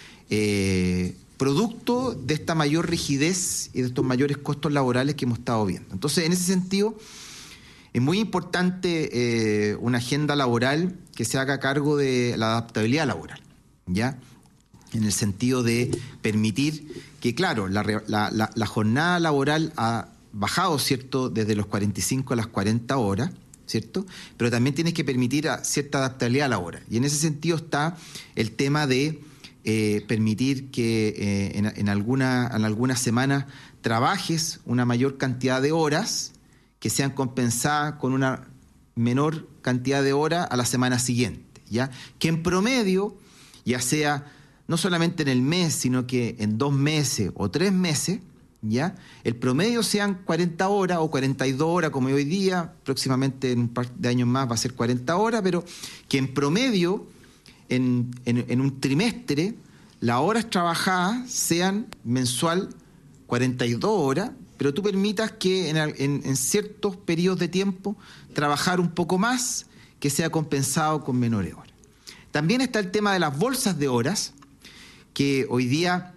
Eh, producto de esta mayor rigidez y de estos mayores costos laborales que hemos estado viendo. Entonces, en ese sentido, es muy importante eh, una agenda laboral que se haga cargo de la adaptabilidad laboral, ¿ya? En el sentido de permitir que, claro, la, la, la, la jornada laboral ha bajado, ¿cierto?, desde los cuarenta y cinco a las cuarenta horas, ¿cierto? Pero también tienes que permitir cierta adaptabilidad laboral. Y en ese sentido está el tema de eh, permitir que eh, en, en, alguna, en algunas semanas trabajes una mayor cantidad de horas que sean compensadas con una menor cantidad de horas a la semana siguiente, ¿ya? Que en promedio, ya sea no solamente en el mes, sino que en dos meses o tres meses, ¿ya?, el promedio sean cuarenta horas o cuarenta y dos horas, como hoy día, próximamente en un par de años más va a ser cuarenta horas, pero que en promedio, en, en, en un trimestre, las horas trabajadas sean mensual cuarenta y dos horas, pero tú permitas que en, en, en ciertos periodos de tiempo trabajar un poco más, que sea compensado con menores horas. También está el tema de las bolsas de horas, que hoy día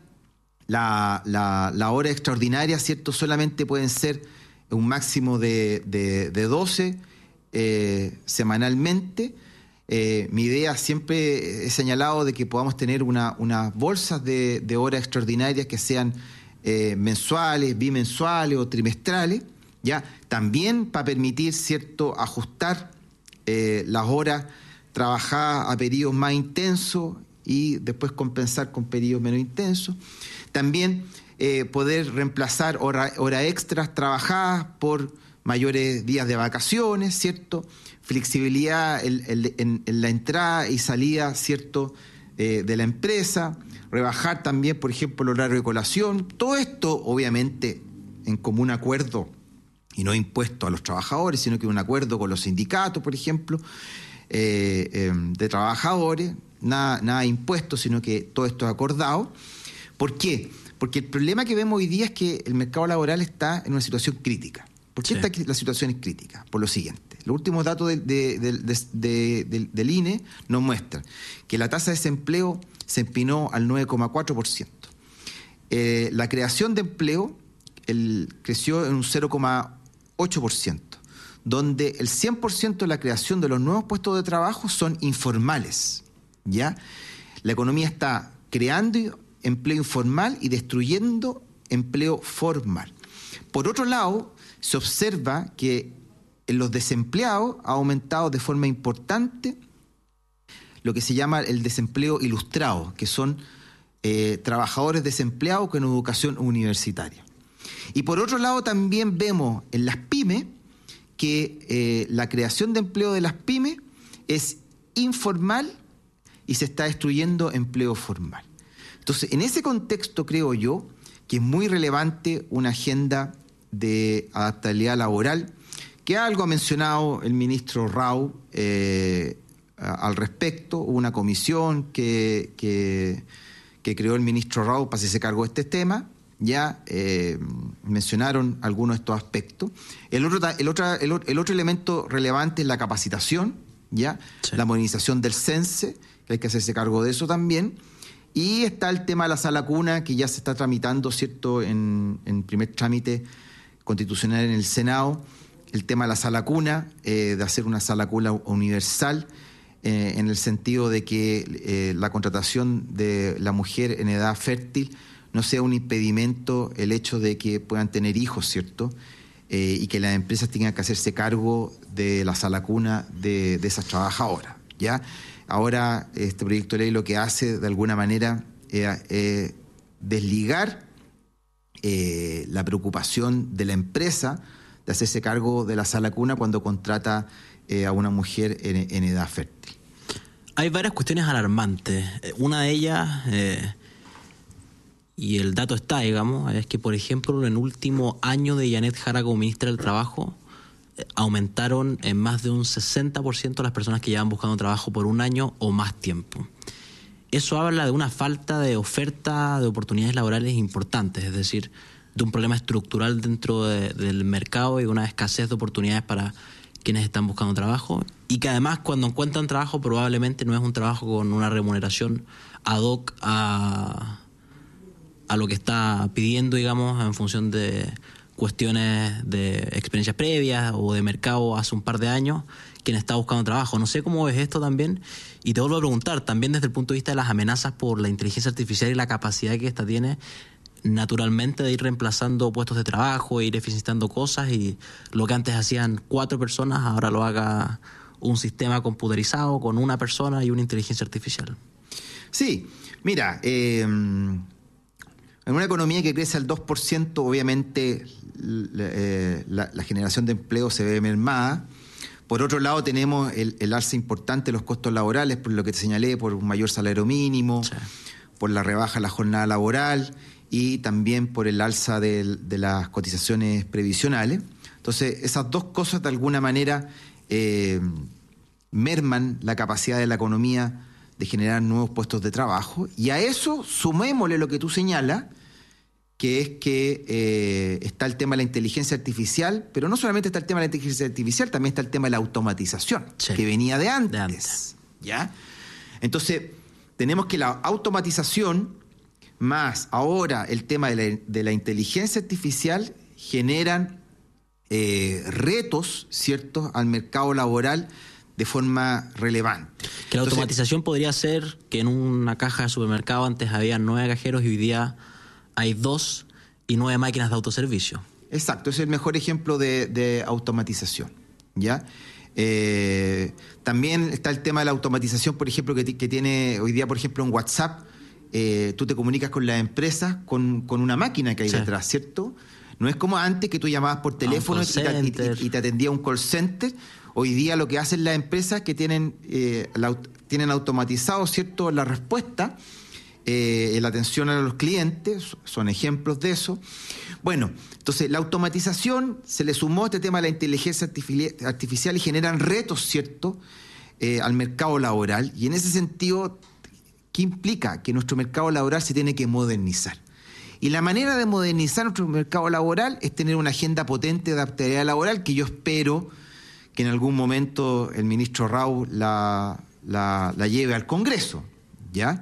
la, la, la hora extraordinaria, ¿cierto?, solamente pueden ser un máximo de, de, de doce eh, semanalmente. Eh, mi idea siempre he señalado de que podamos tener una, unas bolsas de, de horas extraordinarias que sean eh, mensuales, bimensuales o trimestrales, ¿ya? También para permitir, ¿cierto?, ajustar eh, las horas trabajadas a periodos más intensos y después compensar con periodos menos intensos. También eh, poder reemplazar horas hora extras trabajadas por mayores días de vacaciones, ¿cierto? Flexibilidad en, en, en la entrada y salida, ¿cierto?, eh, de la empresa. Rebajar también, por ejemplo, el horario de colación. Todo esto, obviamente, en común acuerdo y no impuesto a los trabajadores, sino que un acuerdo con los sindicatos, por ejemplo, eh, eh, de trabajadores. Nada, nada impuesto, sino que todo esto es acordado. ¿Por qué? Porque el problema que vemos hoy día es que el mercado laboral está en una situación crítica. ¿Por qué sí. está la situación es crítica? Por lo siguiente. Los últimos datos de, de, de, de, de, de, del I N E nos muestran que la tasa de desempleo se empinó al nueve coma cuatro por ciento. Eh, la creación de empleo el, creció en un cero coma ocho por ciento, donde el cien por ciento de la creación de los nuevos puestos de trabajo son informales. ¿Ya? La economía está creando empleo informal y destruyendo empleo formal. Por otro lado, se observa que en los desempleados ha aumentado de forma importante lo que se llama el desempleo ilustrado, que son eh, trabajadores desempleados con educación universitaria. Y por otro lado también vemos en las pymes que eh, la creación de empleo de las pymes es informal y se está destruyendo empleo formal. Entonces, en ese contexto creo yo que es muy relevante una agenda de adaptabilidad laboral, que algo ha mencionado el ministro Rau eh, al respecto. Hubo una comisión que, que, que creó el ministro Rau para hacerse cargo de este tema. Ya eh, mencionaron algunos de estos aspectos. El otro, el, otro, el, el otro elemento relevante es la capacitación, ya sí. La modernización del CENSE, que hay que hacerse cargo de eso también. Y está el tema de la sala cuna, que ya se está tramitando, ¿cierto?, en, en primer trámite constitucional en el Senado. El tema de la sala cuna, eh, de hacer una sala cuna universal, eh, en el sentido de que eh, la contratación de la mujer en edad fértil no sea un impedimento el hecho de que puedan tener hijos, ¿cierto? Eh, y que las empresas tengan que hacerse cargo de la sala cuna de, de esas trabajadoras, ¿ya? Ahora, este proyecto de ley lo que hace, de alguna manera, es eh, eh, desligar eh, la preocupación de la empresa de hacerse cargo de la sala cuna cuando contrata eh, a una mujer en, en edad fértil. Hay varias cuestiones alarmantes. Una de ellas, eh, y el dato está, digamos, es que, por ejemplo, en el último año de Janet Jara como ministra del Trabajo, aumentaron en más de un sesenta por ciento las personas que llevan buscando trabajo por un año o más tiempo. Eso habla de una falta de oferta de oportunidades laborales importantes, es decir, de un problema estructural dentro de, del mercado y una escasez de oportunidades para quienes están buscando trabajo, y que además cuando encuentran trabajo probablemente no es un trabajo con una remuneración ad hoc a, a lo que está pidiendo, digamos, en función de cuestiones de experiencias previas o de mercado hace un par de años, quien está buscando trabajo. No sé cómo ves esto también, y te vuelvo a preguntar, también desde el punto de vista de las amenazas por la inteligencia artificial y la capacidad que ésta tiene naturalmente de ir reemplazando puestos de trabajo, e ir eficientando cosas, y lo que antes hacían cuatro personas, ahora lo haga un sistema computerizado con una persona y una inteligencia artificial. Sí, mira, eh, en una economía que crece al dos por ciento, obviamente eh, la, la generación de empleo se ve mermada. Por otro lado, tenemos el, el alza importante de los costos laborales, por lo que te señalé, por un mayor salario mínimo, sí. por la rebaja de la jornada laboral y también por el alza de, de las cotizaciones previsionales. Entonces, esas dos cosas de alguna manera eh, merman la capacidad de la economía de generar nuevos puestos de trabajo, y a eso sumémosle lo que tú señalas, que es que eh, está el tema de la inteligencia artificial, pero no solamente está el tema de la inteligencia artificial, también está el tema de la automatización, sí. que venía de antes, de antes. ¿Ya? Entonces, tenemos que la automatización más ahora el tema de la, de la inteligencia artificial generan eh, retos, ¿cierto?, al mercado laboral de forma relevante. Que la Entonces, automatización podría ser que en una caja de supermercado antes había nueve cajeros y hoy día hay dos y nueve máquinas de autoservicio. Exacto, ese es el mejor ejemplo de, de automatización, ¿ya? Eh, también está el tema de la automatización, por ejemplo, que, que tiene hoy día, por ejemplo, en WhatsApp, eh, tú te comunicas con las empresas con, con una máquina que hay sí. detrás, ¿cierto? No es como antes que tú llamabas por teléfono y te, y, y te atendía un call center. Hoy día lo que hacen las empresas que tienen, eh, la, tienen automatizado, ¿cierto?, la respuesta, eh, la atención a los clientes, son ejemplos de eso. Bueno, entonces la automatización se le sumó este tema de la inteligencia artificial y generan retos, ¿cierto?, eh, al mercado laboral. Y en ese sentido, ¿qué implica? Que nuestro mercado laboral se tiene que modernizar. Y la manera de modernizar nuestro mercado laboral es tener una agenda potente de adaptabilidad laboral, que yo espero que en algún momento el ministro Rau la, la, la lleve al Congreso, ¿ya?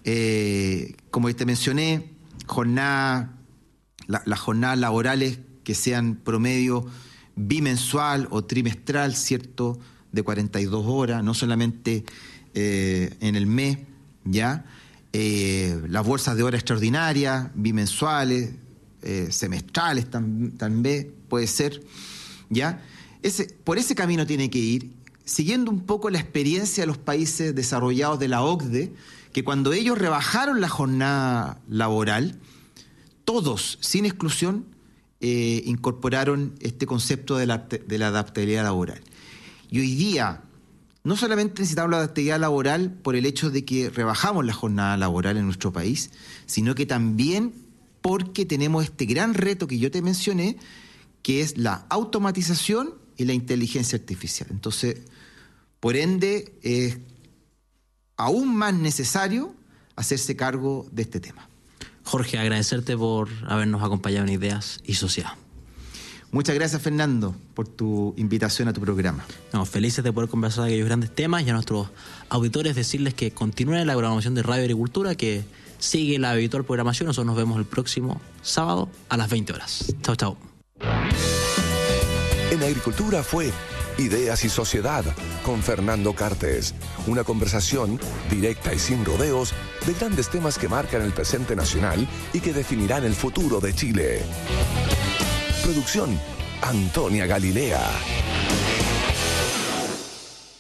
Eh, como te mencioné, jornada, la, las jornadas laborales que sean promedio bimensual o trimestral, ¿cierto?, de cuarenta y dos horas, no solamente eh, en el mes, ¿ya? Eh, las bolsas de hora extraordinarias, bimensuales, eh, semestrales tam, también puede ser, ¿ya? ese, por ese camino tiene que ir, siguiendo un poco la experiencia de los países desarrollados de la O C D E, que cuando ellos rebajaron la jornada laboral, todos, sin exclusión, eh, incorporaron este concepto de la, de la adaptabilidad laboral. Y hoy día, no solamente necesitamos la adaptabilidad laboral por el hecho de que rebajamos la jornada laboral en nuestro país, sino que también porque tenemos este gran reto que yo te mencioné, que es la automatización y la inteligencia artificial. Entonces, por ende, es aún más necesario hacerse cargo de este tema. Jorge, agradecerte por habernos acompañado en Ideas y Sociedad. Muchas gracias, Fernando, por tu invitación a tu programa. Estamos felices de poder conversar de aquellos grandes temas y a nuestros auditores decirles que continúen la programación de Radio Agricultura, que sigue la habitual programación. Nosotros nos vemos el próximo sábado a las veinte horas. Chao, chao. En Agricultura fue Ideas y Sociedad con Fernando Cartes. Una conversación directa y sin rodeos de grandes temas que marcan el presente nacional y que definirán el futuro de Chile. Producción, Antonia Galilea.